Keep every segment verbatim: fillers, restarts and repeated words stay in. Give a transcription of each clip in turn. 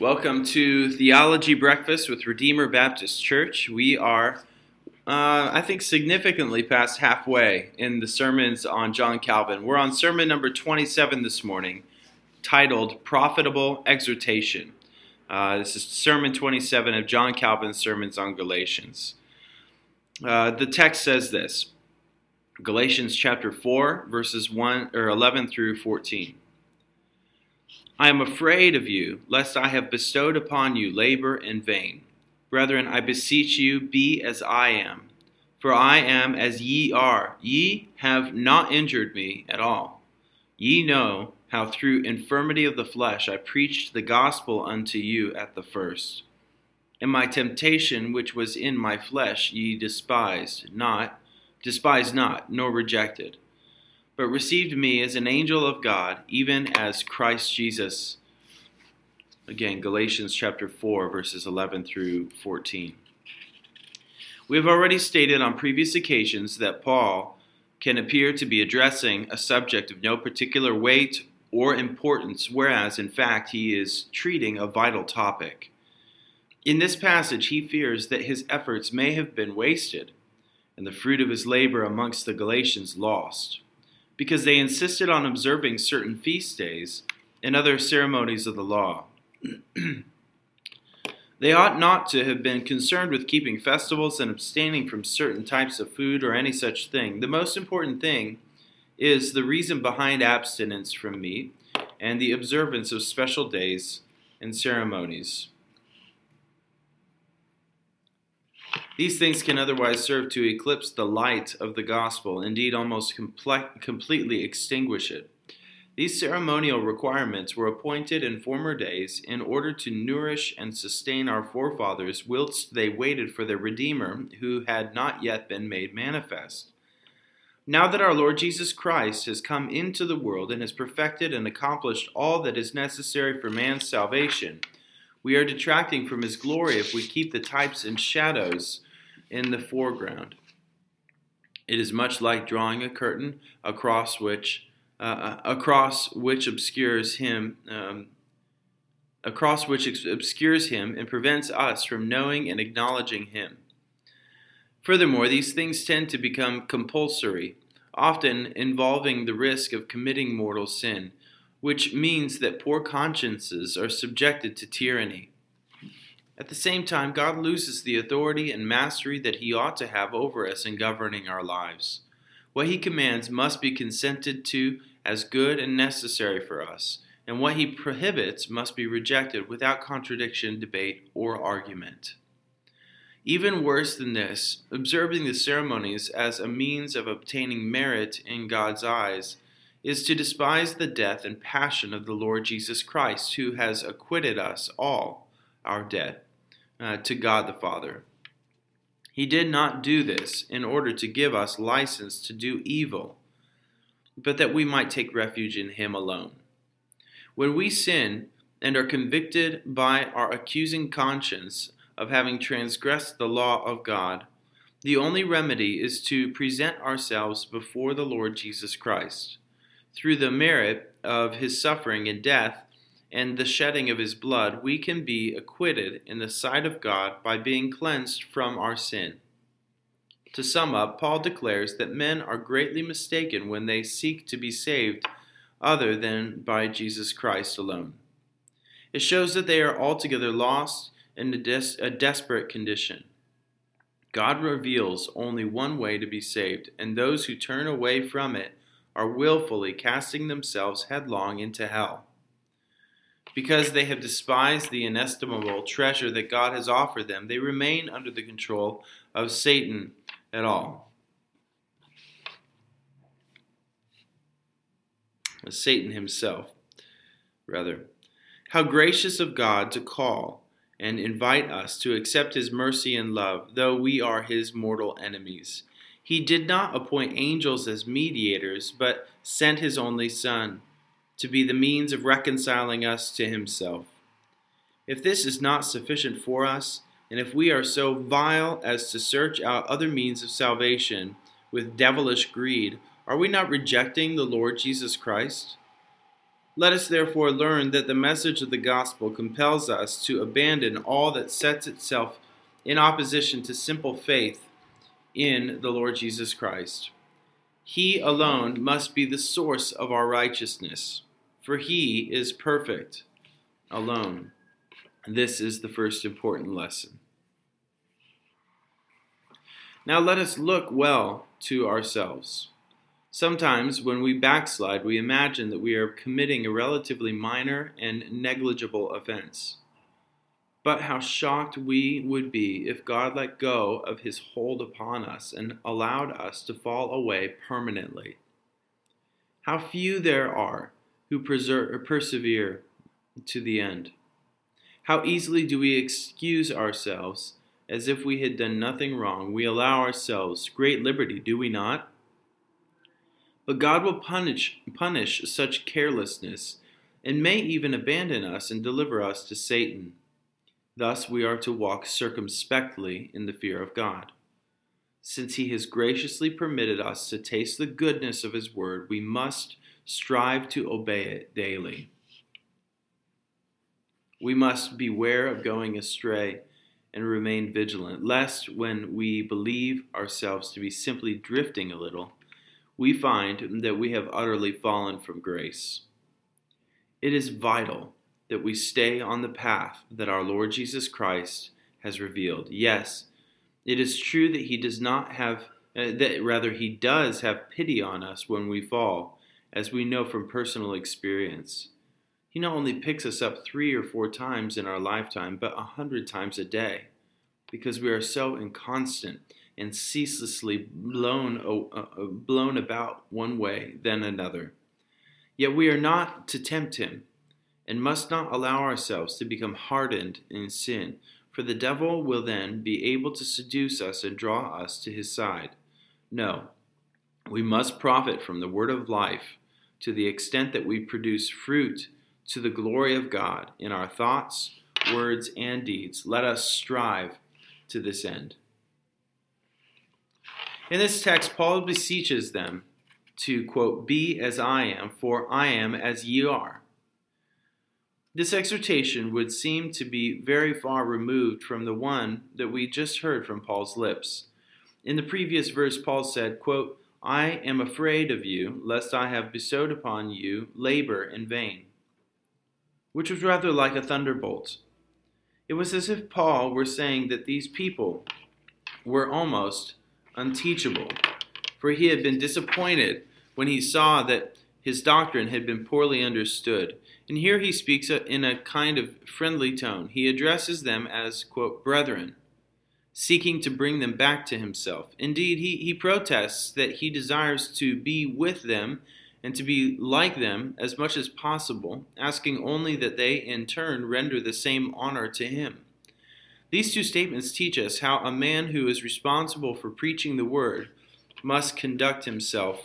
Welcome to Theology Breakfast with Redeemer Baptist Church. We are, uh, I think, significantly past halfway in the sermons on John Calvin. We're on sermon number twenty-seven this morning, titled Profitable Exhortation. Uh, this is sermon twenty-seven of John Calvin's sermons on Galatians. Uh, the text says this, Galatians chapter four, verses one or eleven through fourteen. I am afraid of you, lest I have bestowed upon you labor in vain. Brethren, I beseech you, be as I am. For I am as ye are. Ye have not injured me at all. Ye know how through infirmity of the flesh I preached the gospel unto you at the first. And my temptation which was in my flesh ye despised not, despised not, nor rejected, but received me as an angel of God, even as Christ Jesus. Again, Galatians chapter four, verses eleven through fourteen. We have already stated on previous occasions that Paul can appear to be addressing a subject of no particular weight or importance, whereas in fact he is treating a vital topic. In this passage, he fears that his efforts may have been wasted, and the fruit of his labor amongst the Galatians lost, because they insisted on observing certain feast days and other ceremonies of the law. They ought not to have been concerned with keeping festivals and abstaining from certain types of food or any such thing. The most important thing is the reason behind abstinence from meat and the observance of special days and ceremonies. These things can otherwise serve to eclipse the light of the gospel, indeed almost comple- completely extinguish it. These ceremonial requirements were appointed in former days in order to nourish and sustain our forefathers whilst they waited for their Redeemer, who had not yet been made manifest. Now that our Lord Jesus Christ has come into the world and has perfected and accomplished all that is necessary for man's salvation, we are detracting from his glory if we keep the types and shadows in the foreground. It is much like drawing a curtain across which uh, across which obscures him, um, across which obscures him and prevents us from knowing and acknowledging him. Furthermore, these things tend to become compulsory, often involving the risk of committing mortal sin, which means that poor consciences are subjected to tyranny. At the same time, God loses the authority and mastery that he ought to have over us in governing our lives. What he commands must be consented to as good and necessary for us, and what he prohibits must be rejected without contradiction, debate, or argument. Even worse than this, observing the ceremonies as a means of obtaining merit in God's eyes is to despise the death and passion of the Lord Jesus Christ, who has acquitted us all our debt uh, to God the Father. He did not do this in order to give us license to do evil, but that we might take refuge in him alone. When we sin and are convicted by our accusing conscience of having transgressed the law of God, the only remedy is to present ourselves before the Lord Jesus Christ. Through the merit of his suffering and death and the shedding of his blood, we can be acquitted in the sight of God by being cleansed from our sin. To sum up, Paul declares that men are greatly mistaken when they seek to be saved other than by Jesus Christ alone. It shows that they are altogether lost in a, des- a desperate condition. God reveals only one way to be saved, and those who turn away from it are willfully casting themselves headlong into hell. Because they have despised the inestimable treasure that God has offered them, they remain under the control of Satan at all. Satan himself, rather. How gracious of God to call and invite us to accept his mercy and love, though we are his mortal enemies. He did not appoint angels as mediators, but sent his only Son to be the means of reconciling us to himself. If this is not sufficient for us, and if we are so vile as to search out other means of salvation with devilish greed, are we not rejecting the Lord Jesus Christ? Let us therefore learn that the message of the gospel compels us to abandon all that sets itself in opposition to simple faith in the Lord Jesus Christ. He alone must be the source of our righteousness, for he is perfect alone. This is the first important lesson. Now let us look well to ourselves. Sometimes when we backslide, we imagine that we are committing a relatively minor and negligible offense. But how shocked we would be if God let go of his hold upon us and allowed us to fall away permanently. How few there are who preserve, persevere to the end. How easily do we excuse ourselves as if we had done nothing wrong. We allow ourselves great liberty, do we not? But God will punish, punish such carelessness and may even abandon us and deliver us to Satan. Thus we are to walk circumspectly in the fear of God. Since he has graciously permitted us to taste the goodness of his word, we must strive to obey it daily. We must beware of going astray and remain vigilant, lest when we believe ourselves to be simply drifting a little, we find that we have utterly fallen from grace. It is vital that we stay on the path that our Lord Jesus Christ has revealed. Yes, it is true that he does not have, uh, that rather he does have pity on us when we fall, as we know from personal experience. He not only picks us up three or four times in our lifetime, but a hundred times a day, because we are so inconstant and ceaselessly blown, uh, blown about one way, then another. Yet we are not to tempt him, and must not allow ourselves to become hardened in sin, for the devil will then be able to seduce us and draw us to his side. No, we must profit from the word of life to the extent that we produce fruit to the glory of God in our thoughts, words, and deeds. Let us strive to this end. In this text, Paul beseeches them to, quote, be as I am, for I am as ye are. This exhortation would seem to be very far removed from the one that we just heard from Paul's lips. In the previous verse, Paul said, quote, I am afraid of you, lest I have bestowed upon you labor in vain, which was rather like a thunderbolt. It was as if Paul were saying that these people were almost unteachable, for he had been disappointed when he saw that his doctrine had been poorly understood. And here he speaks in a kind of friendly tone. He addresses them as, quote, brethren, seeking to bring them back to himself. Indeed, he, he protests that he desires to be with them and to be like them as much as possible, asking only that they in turn render the same honor to him. These two statements teach us how a man who is responsible for preaching the word must conduct himself.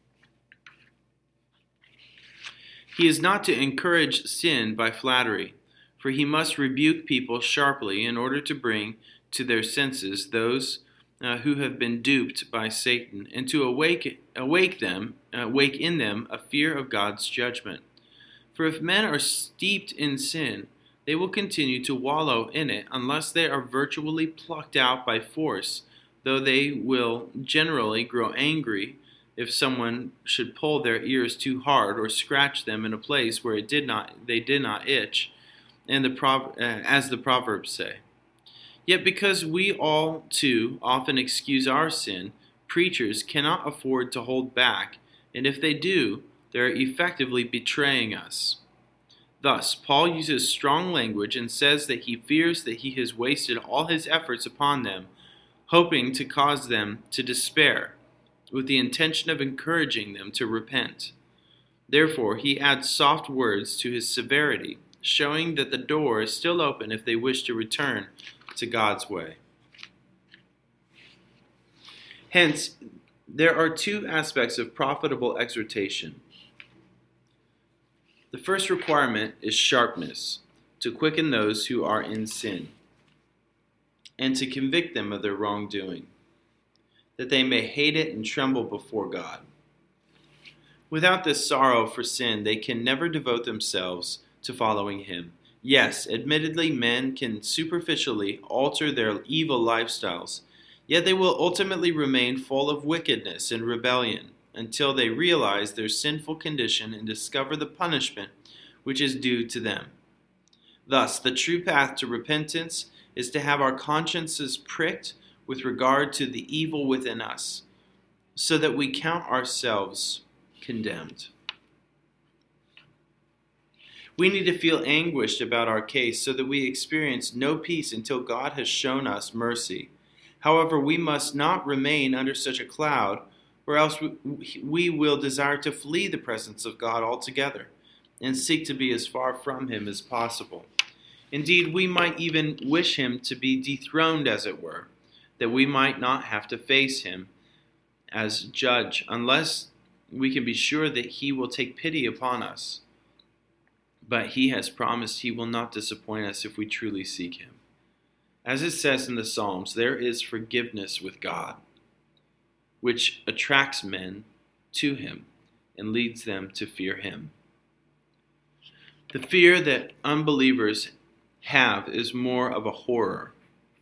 He is not to encourage sin by flattery, for he must rebuke people sharply in order to bring to their senses those uh, who have been duped by Satan, and to awake, awake them, awake in them a fear of God's judgment. For if men are steeped in sin, they will continue to wallow in it unless they are virtually plucked out by force, though they will generally grow angry if someone should pull their ears too hard or scratch them in a place where it did not, they did not itch, and the prov- uh, as the Proverbs say. Yet because we all too often excuse our sin, preachers cannot afford to hold back, and if they do, they are effectively betraying us. Thus, Paul uses strong language and says that he fears that he has wasted all his efforts upon them, hoping to cause them to despair, with the intention of encouraging them to repent. Therefore, he adds soft words to his severity, showing that the door is still open if they wish to return to God's way. Hence, there are two aspects of profitable exhortation. The first requirement is sharpness, to quicken those who are in sin, and to convict them of their wrongdoing, that they may hate it and tremble before God. Without this sorrow for sin, they can never devote themselves to following Him. Yes, admittedly, men can superficially alter their evil lifestyles, yet they will ultimately remain full of wickedness and rebellion until they realize their sinful condition and discover the punishment which is due to them. Thus, the true path to repentance is to have our consciences pricked with regard to the evil within us, so that we count ourselves condemned. We need to feel anguished about our case so that we experience no peace until God has shown us mercy. However, we must not remain under such a cloud, or else we will desire to flee the presence of God altogether and seek to be as far from Him as possible. Indeed, we might even wish Him to be dethroned, as it were, that we might not have to face Him as judge, unless we can be sure that He will take pity upon us. But He has promised He will not disappoint us if we truly seek Him. As it says in the Psalms, there is forgiveness with God, which attracts men to Him and leads them to fear Him. The fear that unbelievers have is more of a horror,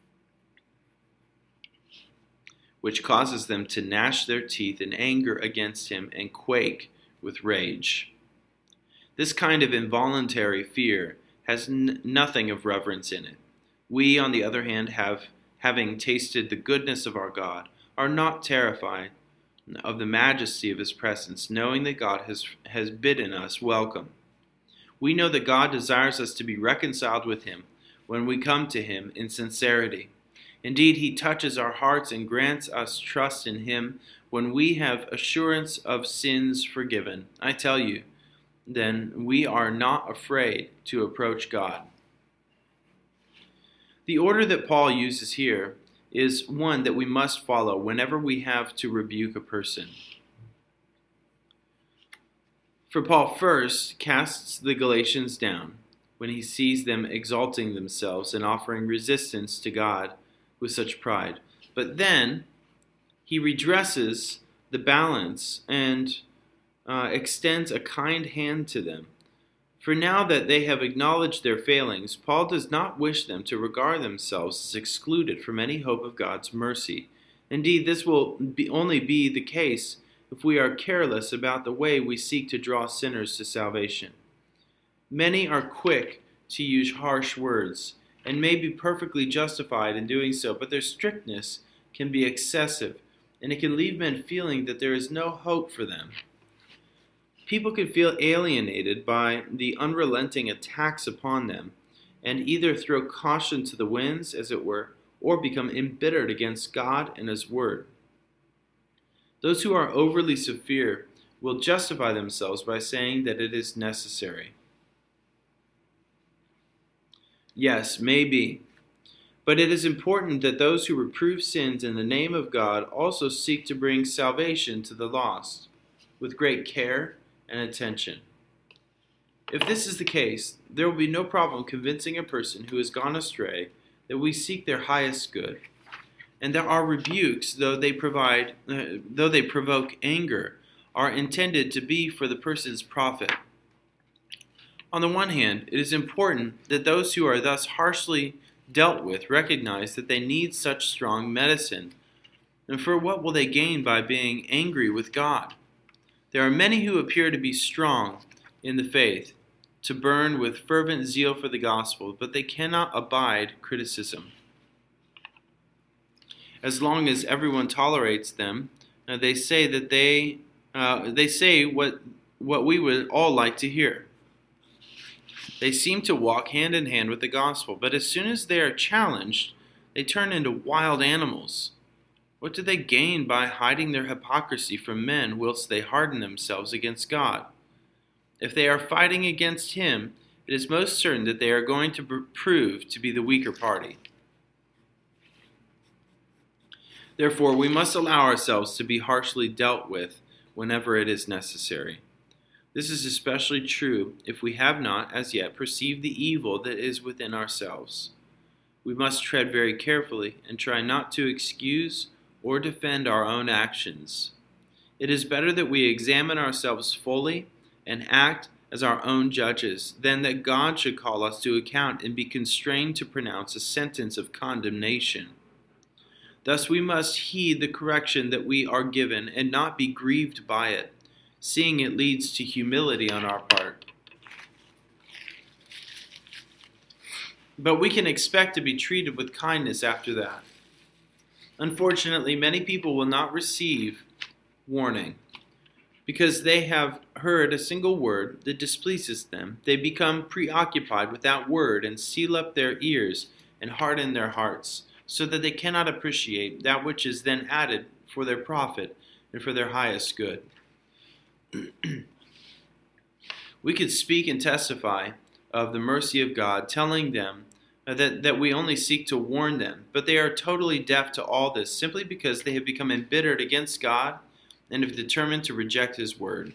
which causes them to gnash their teeth in anger against Him and quake with rage. This kind of involuntary fear has n- nothing of reverence in it. We, on the other hand, have, having tasted the goodness of our God, are not terrified of the majesty of His presence, knowing that God has, has bidden us welcome. We know that God desires us to be reconciled with Him when we come to Him in sincerity. Indeed, He touches our hearts and grants us trust in Him when we have assurance of sins forgiven. I tell you, then we are not afraid to approach God. The order that Paul uses here is one that we must follow whenever we have to rebuke a person. For Paul first casts the Galatians down when he sees them exalting themselves and offering resistance to God with such pride. But then he redresses the balance and uh, extends a kind hand to them. For now that they have acknowledged their failings, Paul does not wish them to regard themselves as excluded from any hope of God's mercy. Indeed, this will be, only be the case if we are careless about the way we seek to draw sinners to salvation. Many are quick to use harsh words and may be perfectly justified in doing so, but their strictness can be excessive, and it can leave men feeling that there is no hope for them. People can feel alienated by the unrelenting attacks upon them, and either throw caution to the winds, as it were, or become embittered against God and His Word. Those who are overly severe will justify themselves by saying that it is necessary. Yes, maybe. But it is important that those who reprove sins in the name of God also seek to bring salvation to the lost, with great care and attention. If this is the case, there will be no problem convincing a person who has gone astray that we seek their highest good, and that our rebukes, though they provide, uh, though they provoke anger, are intended to be for the person's profit. On the one hand, it is important that those who are thus harshly dealt with recognize that they need such strong medicine. And for what will they gain by being angry with God? There are many who appear to be strong in the faith, to burn with fervent zeal for the gospel, but they cannot abide criticism. As long as everyone tolerates them, uh, they say that they uh, they say what what we would all like to hear. They seem to walk hand in hand with the gospel, but as soon as they are challenged, they turn into wild animals. What do they gain by hiding their hypocrisy from men whilst they harden themselves against God? If they are fighting against Him, it is most certain that they are going to prove to be the weaker party. Therefore, we must allow ourselves to be harshly dealt with whenever it is necessary. This is especially true if we have not as yet perceived the evil that is within ourselves. We must tread very carefully and try not to excuse or defend our own actions. It is better that we examine ourselves fully and act as our own judges than that God should call us to account and be constrained to pronounce a sentence of condemnation. Thus we must heed the correction that we are given and not be grieved by it, seeing it leads to humility on our part. But we can expect to be treated with kindness after that. Unfortunately, many people will not receive warning. Because they have heard a single word that displeases them, they become preoccupied with that word and seal up their ears and harden their hearts, so that they cannot appreciate that which is then added for their profit and for their highest good. We could speak and testify of the mercy of God, telling them that, that we only seek to warn them, but they are totally deaf to all this simply because they have become embittered against God and have determined to reject His word.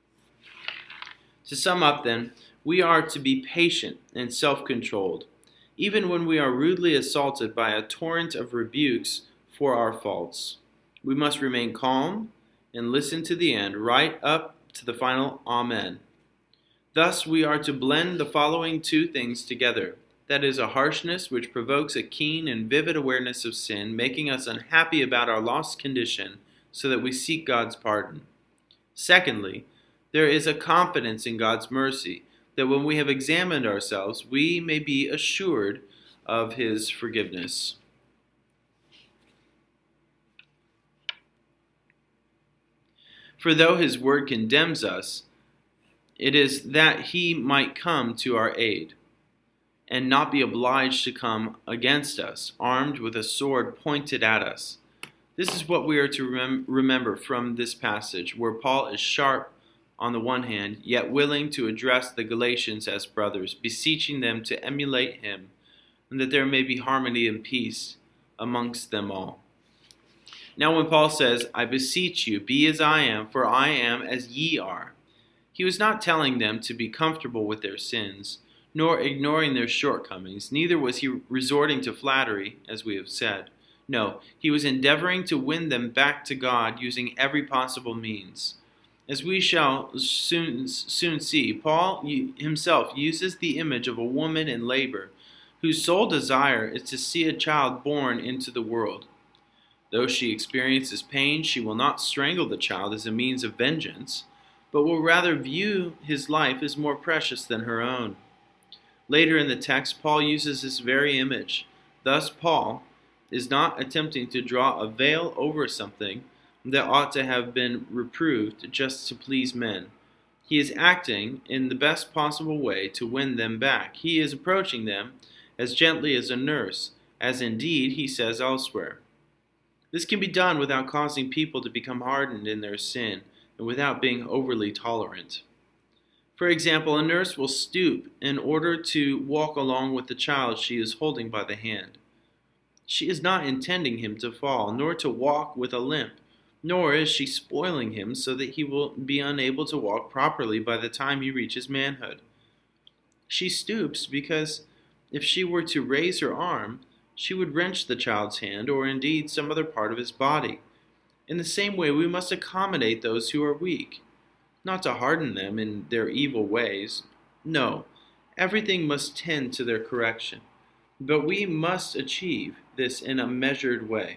To sum up then, we are to be patient and self-controlled, even when we are rudely assaulted by a torrent of rebukes for our faults. We must remain calm and listen to the end, right up to the final Amen. Thus we are to blend the following two things together. That is, a harshness which provokes a keen and vivid awareness of sin, making us unhappy about our lost condition, so that we seek God's pardon. Secondly, there is a confidence in God's mercy, that when we have examined ourselves, we may be assured of His forgiveness. For though His word condemns us, it is that He might come to our aid, and not be obliged to come against us, armed with a sword pointed at us. This is what we are to rem- remember from this passage, where Paul is sharp on the one hand, yet willing to address the Galatians as brothers, beseeching them to emulate him, and that there may be harmony and peace amongst them all. Now when Paul says, I beseech you, be as I am, for I am as ye are, he was not telling them to be comfortable with their sins, nor ignoring their shortcomings, neither was he resorting to flattery, as we have said. No, he was endeavoring to win them back to God using every possible means. As we shall soon, soon see, Paul himself uses the image of a woman in labor, whose sole desire is to see a child born into the world. Though she experiences pain, she will not strangle the child as a means of vengeance, but will rather view his life as more precious than her own. Later in the text, Paul uses this very image. Thus, Paul is not attempting to draw a veil over something that ought to have been reproved just to please men. He is acting in the best possible way to win them back. He is approaching them as gently as a nurse, as indeed he says elsewhere. This can be done without causing people to become hardened in their sin and without being overly tolerant. For example, a nurse will stoop in order to walk along with the child she is holding by the hand. She is not intending him to fall, nor to walk with a limp, nor is she spoiling him so that he will be unable to walk properly by the time he reaches manhood. She stoops because if she were to raise her arm, she would wrench the child's hand or indeed some other part of his body. In the same way, we must accommodate those who are weak, not to harden them in their evil ways. No, everything must tend to their correction, but we must achieve this in a measured way.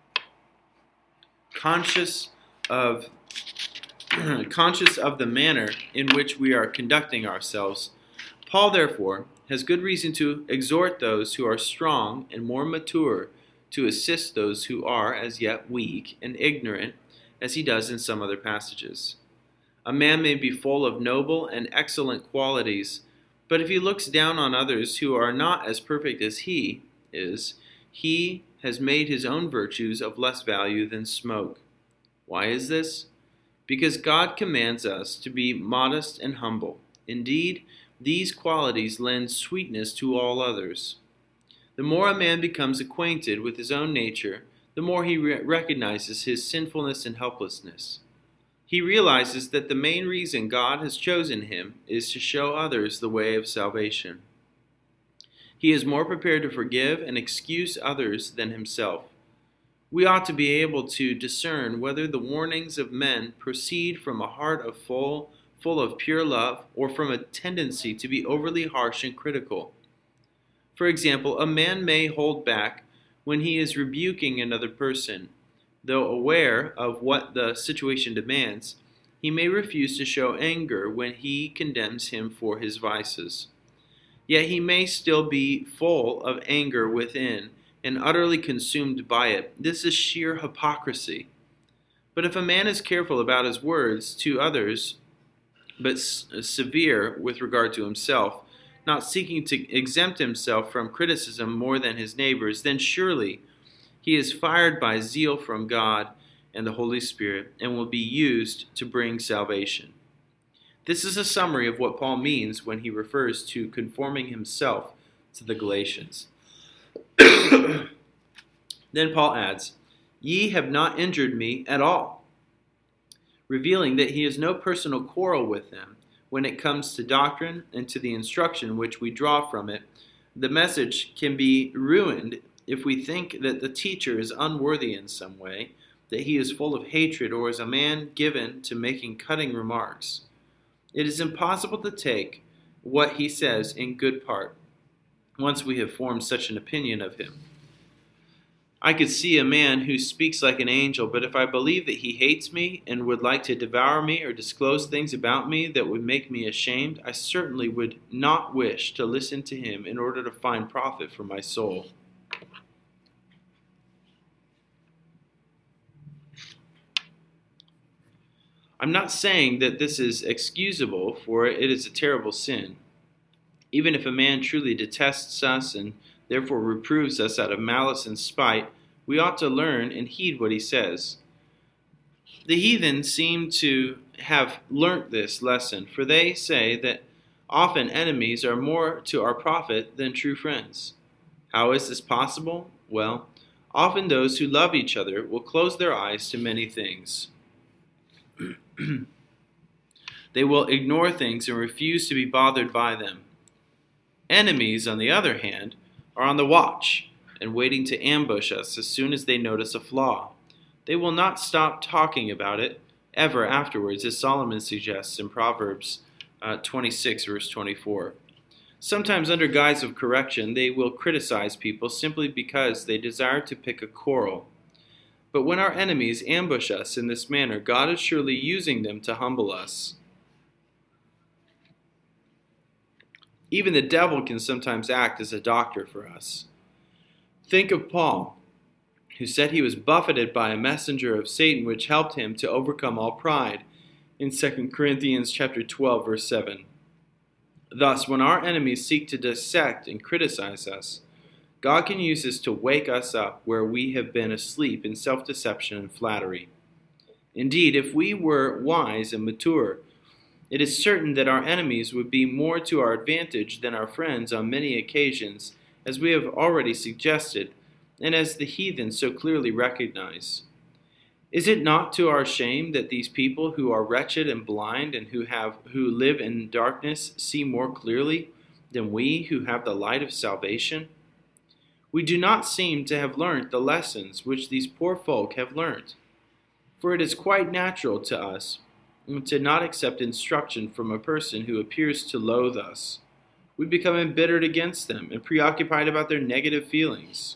Conscious of, conscious of the manner in which we are conducting ourselves, Paul, therefore, has good reason to exhort those who are strong and more mature to assist those who are as yet weak and ignorant, as he does in some other passages. A man may be full of noble and excellent qualities, but if he looks down on others who are not as perfect as he is, he has made his own virtues of less value than smoke. Why is this? Because God commands us to be modest and humble. Indeed, these qualities lend sweetness to all others. The more a man becomes acquainted with his own nature, the more he re- recognizes his sinfulness and helplessness. He realizes that the main reason God has chosen him is to show others the way of salvation. He is more prepared to forgive and excuse others than himself. We ought to be able to discern whether the warnings of men proceed from a heart of full, full of pure love, or from a tendency to be overly harsh and critical. For example, a man may hold back when he is rebuking another person. Though aware of what the situation demands, he may refuse to show anger when he condemns him for his vices. Yet he may still be full of anger within and utterly consumed by it. This is sheer hypocrisy. But if a man is careful about his words to others, but severe with regard to himself, not seeking to exempt himself from criticism more than his neighbors, then surely he is fired by zeal from God and the Holy Spirit and will be used to bring salvation. This is a summary of what Paul means when he refers to conforming himself to the Galatians. Then Paul adds, "Ye have not injured me at all," revealing that he has no personal quarrel with them when it comes to doctrine and to the instruction which we draw from it. The message can be ruined if we think that the teacher is unworthy in some way, that he is full of hatred, or is a man given to making cutting remarks. It is impossible to take what he says in good part once we have formed such an opinion of him. I could see a man who speaks like an angel, but if I believe that he hates me and would like to devour me or disclose things about me that would make me ashamed, I certainly would not wish to listen to him in order to find profit for my soul. I'm not saying that this is excusable, for it is a terrible sin. Even if a man truly detests us and therefore reproves us out of malice and spite, we ought to learn and heed what he says. The heathen seem to have learnt this lesson, for they say that often enemies are more to our profit than true friends. How is this possible? Well, often those who love each other will close their eyes to many things. They will ignore things and refuse to be bothered by them. Enemies, on the other hand, are on the watch and waiting to ambush us as soon as they notice a flaw. They will not stop talking about it ever afterwards, as Solomon suggests in Proverbs uh, twenty-six, verse twenty-four. Sometimes under guise of correction, they will criticize people simply because they desire to pick a quarrel. But when our enemies ambush us in this manner, God is surely using them to humble us. Even the devil can sometimes act as a doctor for us. Think of Paul, who said he was buffeted by a messenger of Satan, which helped him to overcome all pride, in Second Corinthians chapter twelve, verse seven. Thus, when our enemies seek to dissect and criticize us, God can use this to wake us up where we have been asleep in self-deception and flattery. Indeed, if we were wise and mature, it is certain that our enemies would be more to our advantage than our friends on many occasions, as we have already suggested, and as the heathen so clearly recognize. Is it not to our shame that these people who are wretched and blind and who have who live in darkness see more clearly than we who have the light of salvation? We do not seem to have learnt the lessons which these poor folk have learnt, for it is quite natural to us to not accept instruction from a person who appears to loathe us. We become embittered against them and preoccupied about their negative feelings.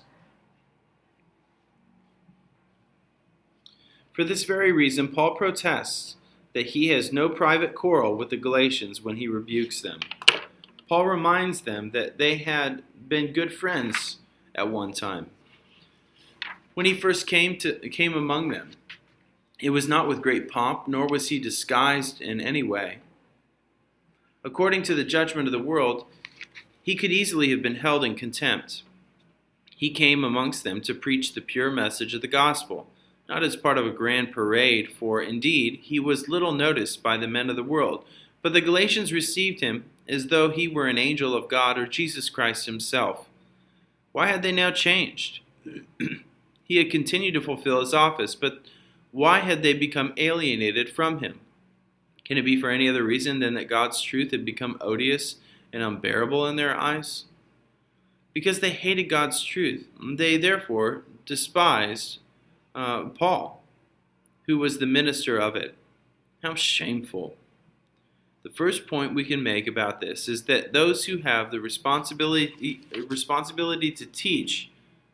For this very reason, Paul protests that he has no private quarrel with the Galatians when he rebukes them. Paul reminds them that they had been good friends at one time. When he first came to came among them, it was not with great pomp, nor was he disguised in any way. According to the judgment of the world, he could easily have been held in contempt. He came amongst them to preach the pure message of the gospel, not as part of a grand parade, for indeed he was little noticed by the men of the world, but the Galatians received him as though he were an angel of God or Jesus Christ himself. Why had they now changed? He had continued to fulfill his office, but why had they become alienated from him? Can it be for any other reason than that God's truth had become odious and unbearable in their eyes? Because they hated God's truth, they therefore despised uh, Paul, who was the minister of it. How shameful. The first point we can make about this is that those who have the responsibility responsibility to teach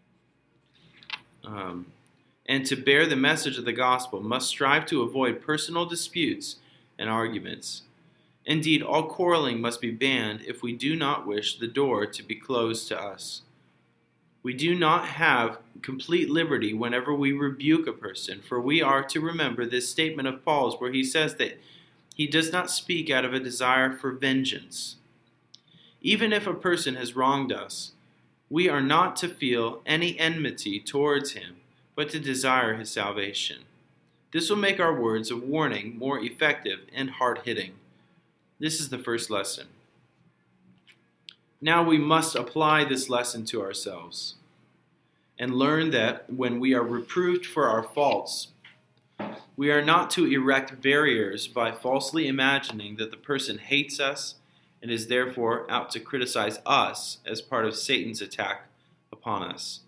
um, and to bear the message of the gospel must strive to avoid personal disputes and arguments. Indeed, all quarreling must be banned if we do not wish the door to be closed to us. We do not have complete liberty whenever we rebuke a person, for we are to remember this statement of Paul's where he says that he does not speak out of a desire for vengeance. Even if a person has wronged us, we are not to feel any enmity towards him, but to desire his salvation. This will make our words of warning more effective and hard-hitting. This is the first lesson. Now we must apply this lesson to ourselves and learn that when we are reproved for our faults, we are not to erect barriers by falsely imagining that the person hates us and is therefore out to criticize us as part of Satan's attack upon us.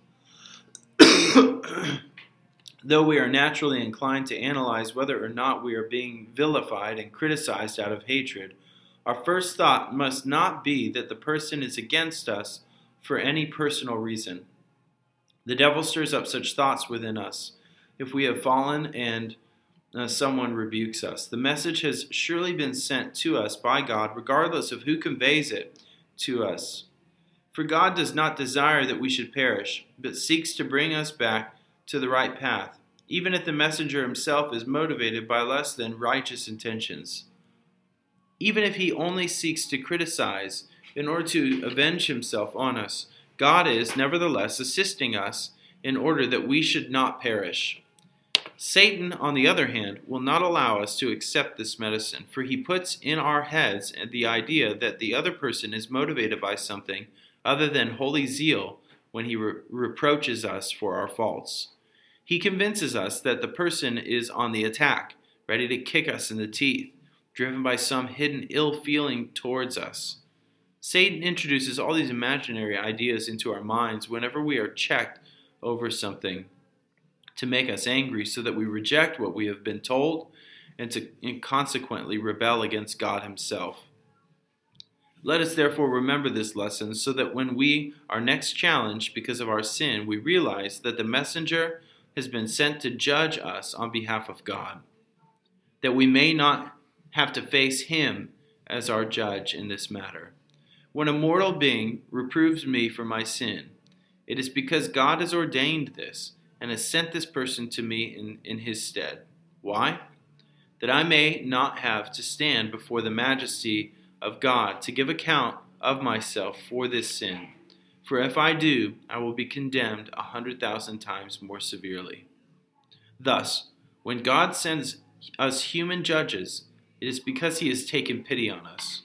Though we are naturally inclined to analyze whether or not we are being vilified and criticized out of hatred, our first thought must not be that the person is against us for any personal reason. The devil stirs up such thoughts within us if we have fallen and uh, someone rebukes us. The message has surely been sent to us by God, regardless of who conveys it to us. For God does not desire that we should perish, but seeks to bring us back to the right path, even if the messenger himself is motivated by less than righteous intentions. Even if he only seeks to criticize in order to avenge himself on us, God is nevertheless assisting us in order that we should not perish. Satan, on the other hand, will not allow us to accept this medicine, for he puts in our heads the idea that the other person is motivated by something other than holy zeal when he re- reproaches us for our faults. He convinces us that the person is on the attack, ready to kick us in the teeth, driven by some hidden ill feeling towards us. Satan introduces all these imaginary ideas into our minds whenever we are checked over something to make us angry, so that we reject what we have been told and to and consequently rebel against God himself. Let us therefore remember this lesson so that when we are next challenged because of our sin, we realize that the messenger has been sent to judge us on behalf of God, that we may not have to face him as our judge in this matter. When a mortal being reproves me for my sin, it is because God has ordained this and has sent this person to me in, in his stead. Why? That I may not have to stand before the majesty of God to give account of myself for this sin. For if I do, I will be condemned a hundred thousand times more severely. Thus, when God sends us human judges, it is because he has taken pity on us.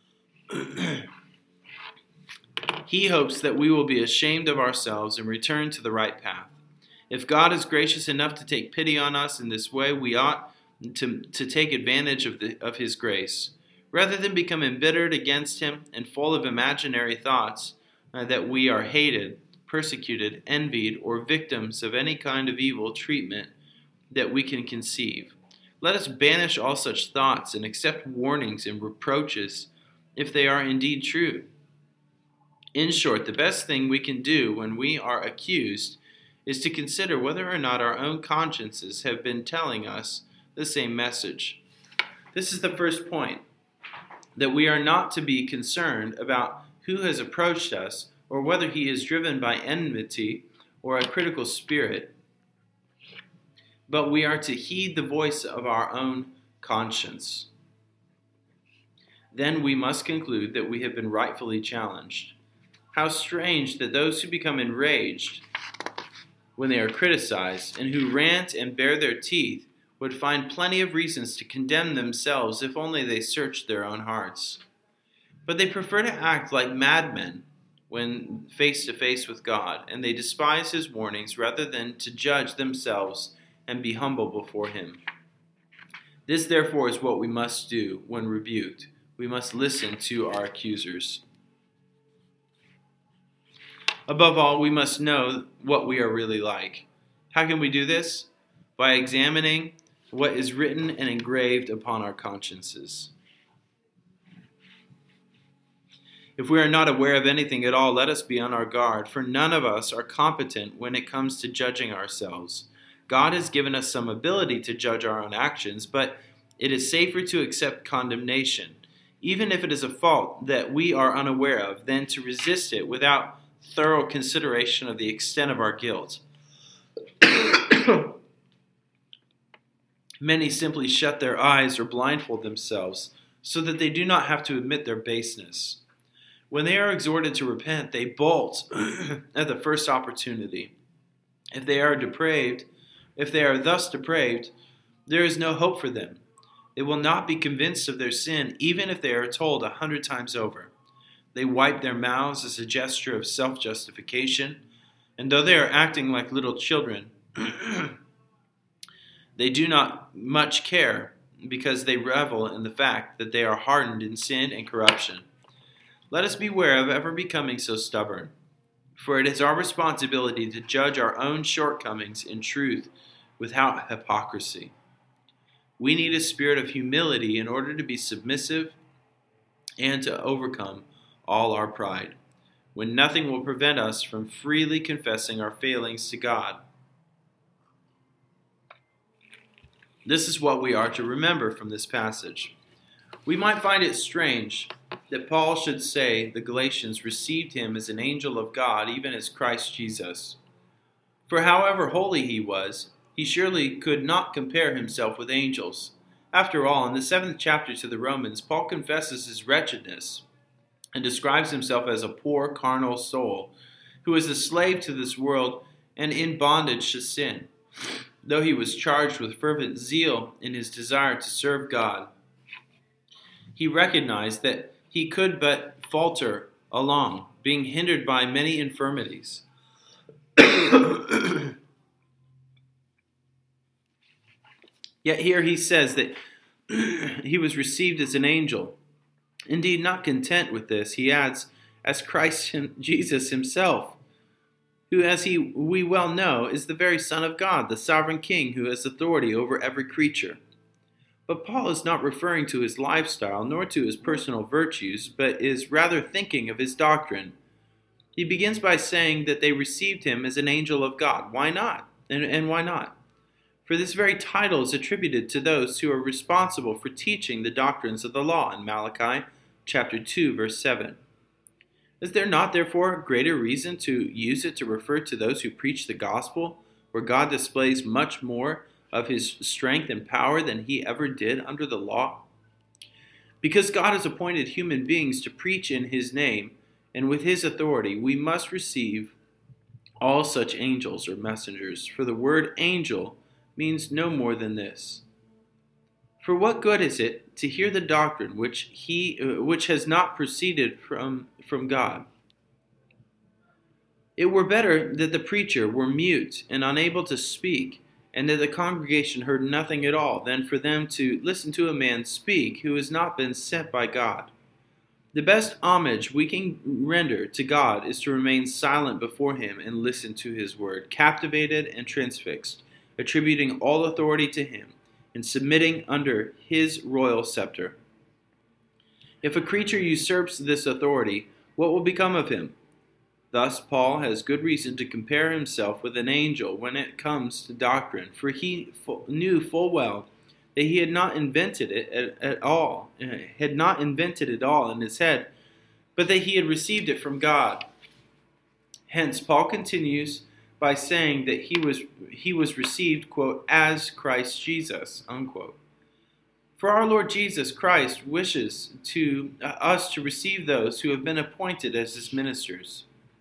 He hopes that we will be ashamed of ourselves and return to the right path. If God is gracious enough to take pity on us in this way, we ought to, to take advantage of, the, of his grace. Rather than become embittered against him and full of imaginary thoughts uh, that we are hated, persecuted, envied, or victims of any kind of evil treatment that we can conceive, let us banish all such thoughts and accept warnings and reproaches if they are indeed true. In short, the best thing we can do when we are accused is to consider whether or not our own consciences have been telling us the same message. This is the first point, that we are not to be concerned about who has approached us or whether he is driven by enmity or a critical spirit, but we are to heed the voice of our own conscience. Then we must conclude that we have been rightfully challenged. How strange that those who become enraged when they are criticized and who rant and bare their teeth would find plenty of reasons to condemn themselves if only they searched their own hearts. But they prefer to act like madmen when face to face with God, and they despise his warnings rather than to judge themselves and be humble before him. This, therefore, is what we must do when rebuked. We must listen to our accusers. Above all, we must know what we are really like. How can we do this? By examining what is written and engraved upon our consciences. If we are not aware of anything at all, let us be on our guard, for none of us are competent when it comes to judging ourselves. God has given us some ability to judge our own actions, but it is safer to accept condemnation, even if it is a fault that we are unaware of, than to resist it without thorough consideration of the extent of our guilt. Many simply shut their eyes or blindfold themselves so that they do not have to admit their baseness. When they are exhorted to repent, they bolt at the first opportunity. If they are depraved, if they are thus depraved, there is no hope for them. They will not be convinced of their sin, even if they are told a hundred times over. They wipe their mouths as a gesture of self-justification, and though they are acting like little children, they do not much care, because they revel in the fact that they are hardened in sin and corruption. Let us beware of ever becoming so stubborn, for it is our responsibility to judge our own shortcomings in truth without hypocrisy. We need a spirit of humility in order to be submissive and to overcome all our pride, when nothing will prevent us from freely confessing our failings to God. This is what we are to remember from this passage. We might find it strange that Paul should say the Galatians received him as an angel of God, even as Christ Jesus. For however holy he was, he surely could not compare himself with angels. After all, in the seventh chapter to the Romans, Paul confesses his wretchedness and describes himself as a poor carnal soul who is a slave to this world and in bondage to sin, though he was charged with fervent zeal in his desire to serve God. He recognized that he could but falter along, being hindered by many infirmities. Yet here he says that he was received as an angel. Indeed, not content with this, he adds, as Christ Jesus himself, who, as he, we well know, is the very Son of God, the sovereign King who has authority over every creature. But Paul is not referring to his lifestyle nor to his personal virtues, but is rather thinking of his doctrine. He begins by saying that they received him as an angel of God. Why not? And, and why not? For this very title is attributed to those who are responsible for teaching the doctrines of the law in Malachi chapter two, verse seven. Is there not, therefore, greater reason to use it to refer to those who preach the gospel, where God displays much more of his strength and power than he ever did under the law? Because God has appointed human beings to preach in his name, and with his authority, we must receive all such angels or messengers, for the word angel means no more than this. For what good is it to hear the doctrine which he uh, which has not proceeded from, from God? It were better that the preacher were mute and unable to speak, and that the congregation heard nothing at all, than for them to listen to a man speak who has not been sent by God. The best homage we can render to God is to remain silent before him and listen to his word, captivated and transfixed, attributing all authority to him, and submitting under his royal scepter. If a creature usurps this authority, what will become of him? Thus, Paul has good reason to compare himself with an angel when it comes to doctrine, for he knew full well that he had not invented it at, at all, had not invented it all in his head, but that he had received it from God. Hence, Paul continues by saying that he was he was received, quote, as Christ Jesus, unquote. For our Lord Jesus Christ wishes to uh, us to receive those who have been appointed as his ministers,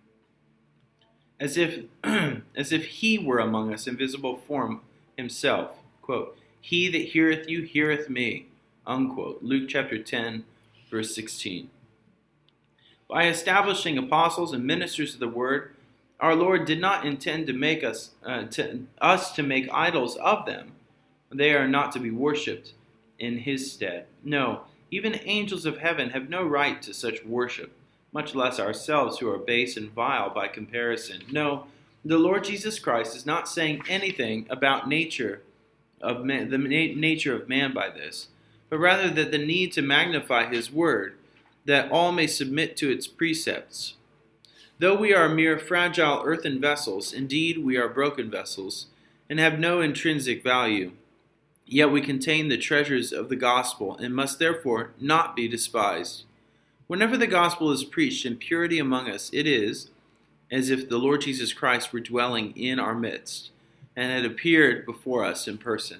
as if as if he were among us in visible form himself, quote, he that heareth you heareth me, unquote. Luke chapter ten, verse sixteen. By establishing apostles and ministers of the word, our Lord did not intend to make us uh, to us to make idols of them. They are not to be worshipped in his stead. No, even angels of heaven have no right to such worship, much less ourselves who are base and vile by comparison. No, the Lord Jesus Christ is not saying anything about nature of man, the na- nature of man by this, but rather that the need to magnify his word, that all may submit to its precepts. Though we are mere fragile earthen vessels, indeed we are broken vessels, and have no intrinsic value, yet we contain the treasures of the gospel, and must therefore not be despised. Whenever the gospel is preached in purity among us, it is as if the Lord Jesus Christ were dwelling in our midst, and had appeared before us in person.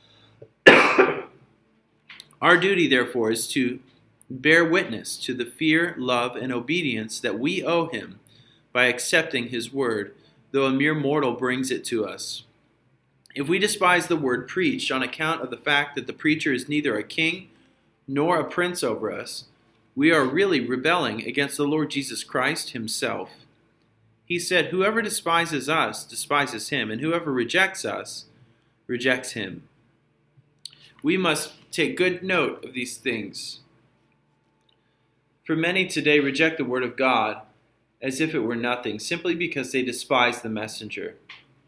Our duty, therefore, is to bear witness to the fear, love, and obedience that we owe him by accepting his word, though a mere mortal brings it to us. If we despise the word preached on account of the fact that the preacher is neither a king nor a prince over us, we are really rebelling against the Lord Jesus Christ himself. He said, "Whoever despises us despises him, and whoever rejects us rejects him." We must take good note of these things. For many today reject the word of God as if it were nothing, simply because they despise the messenger.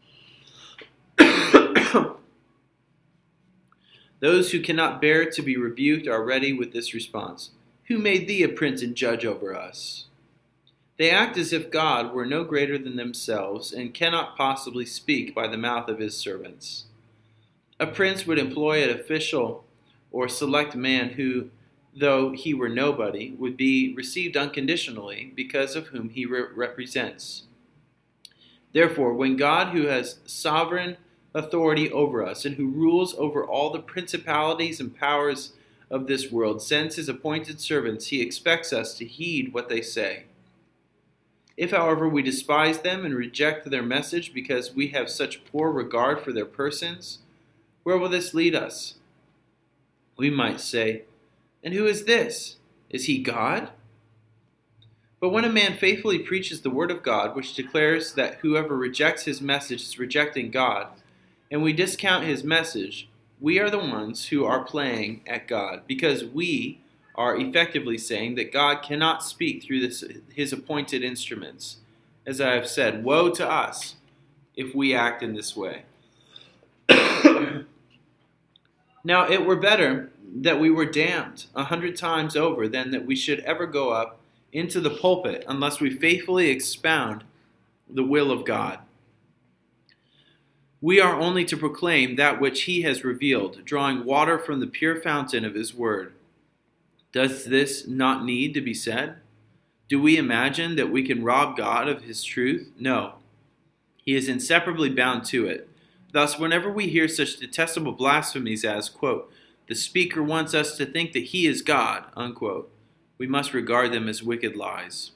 Those who cannot bear to be rebuked are ready with this response: "Who made thee a prince and judge over us?" They act as if God were no greater than themselves and cannot possibly speak by the mouth of his servants. A prince would employ an official or select man who, though he were nobody, would be received unconditionally because of whom he re- represents. Therefore, when God, who has sovereign authority over us and who rules over all the principalities and powers of this world, sends his appointed servants, he expects us to heed what they say. If, however, we despise them and reject their message because we have such poor regard for their persons, where will this lead us? We might say, "And who is this? Is he God?" But when a man faithfully preaches the word of God, which declares that whoever rejects his message is rejecting God, and we discount his message, we are the ones who are playing at God, because we are effectively saying that God cannot speak through this, his appointed instruments. As I have said, woe to us if we act in this way. Now it were better that we were damned a hundred times over than that we should ever go up into the pulpit unless we faithfully expound the will of God. We are only to proclaim that which he has revealed, drawing water from the pure fountain of his word. Does this not need to be said? Do we imagine that we can rob God of his truth? No. He is inseparably bound to it. Thus, whenever we hear such detestable blasphemies as, quote, "the speaker wants us to think that he is God," unquote, we must regard them as wicked lies.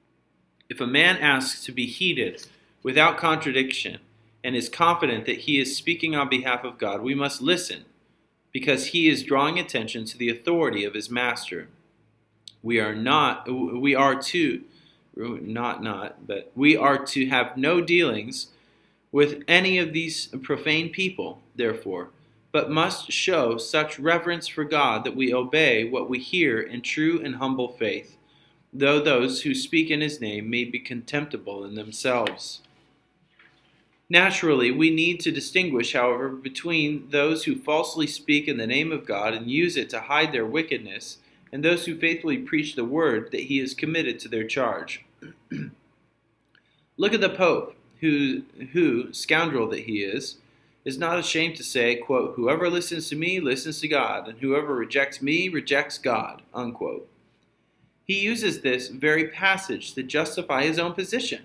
If a man asks to be heeded without contradiction and is confident that he is speaking on behalf of God, we must listen, because he is drawing attention to the authority of his master. We are not, we are to, not not, but we are to have no dealings with any of these profane people, therefore, but must show such reverence for God that we obey what we hear in true and humble faith, though those who speak in his name may be contemptible in themselves. Naturally, we need to distinguish, however, between those who falsely speak in the name of God and use it to hide their wickedness, and those who faithfully preach the word that he has committed to their charge. Look at the Pope, who, who, scoundrel that he is, is not ashamed to say, quote, "Whoever listens to me listens to God, and whoever rejects me rejects God," unquote. He uses this very passage to justify his own position.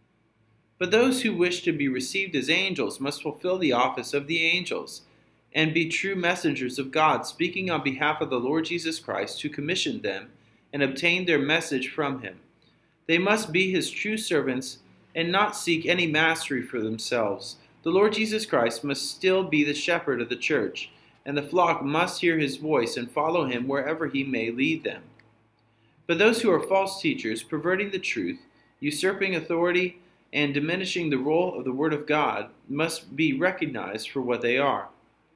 But those who wish to be received as angels must fulfill the office of the angels and be true messengers of God, speaking on behalf of the Lord Jesus Christ, who commissioned them and obtained their message from him. They must be his true servants and not seek any mastery for themselves. The Lord Jesus Christ must still be the shepherd of the church, and the flock must hear his voice and follow him wherever he may lead them. But those who are false teachers, perverting the truth, usurping authority, and diminishing the role of the Word of God, must be recognized for what they are.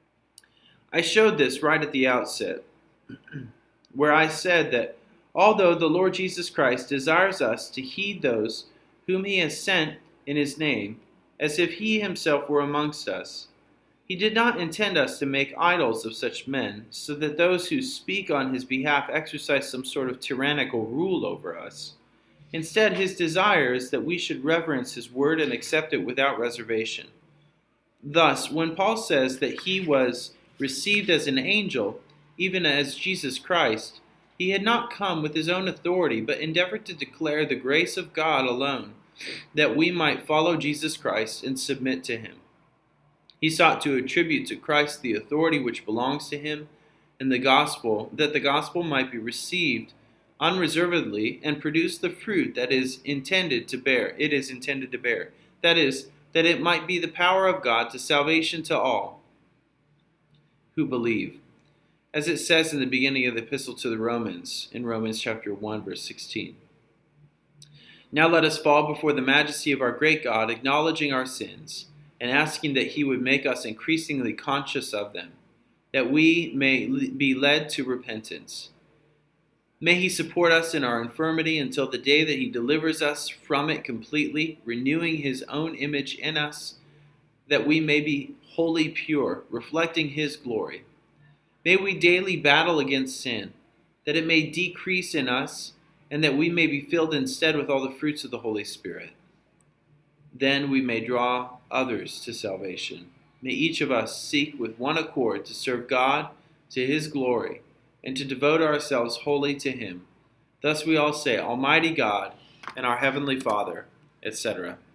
I showed this right at the outset, where I said that although the Lord Jesus Christ desires us to heed those whom he has sent in his name, as if he himself were amongst us. He did not intend us to make idols of such men, so that those who speak on his behalf exercise some sort of tyrannical rule over us. Instead, his desire is that we should reverence his word and accept it without reservation. Thus, when Paul says that he was received as an angel, even as Jesus Christ, he had not come with his own authority, but endeavored to declare the grace of God alone, that we might follow Jesus Christ and submit to him. He sought to attribute to Christ the authority which belongs to him, and the gospel, that the gospel might be received unreservedly and produce the fruit that is intended to bear. It is intended to bear. That is, that it might be the power of God to salvation to all who believe. As it says in the beginning of the epistle to the Romans, in Romans chapter one, verse sixteen. Now let us fall before the majesty of our great God, acknowledging our sins, and asking that he would make us increasingly conscious of them, that we may be led to repentance. May he support us in our infirmity until the day that he delivers us from it completely, renewing his own image in us, that we may be wholly pure, reflecting his glory. May we daily battle against sin, that it may decrease in us, and that we may be filled instead with all the fruits of the Holy Spirit. Then we may draw others to salvation. May each of us seek with one accord to serve God to his glory, and to devote ourselves wholly to him. Thus we all say, Almighty God and our Heavenly Father, et cetera.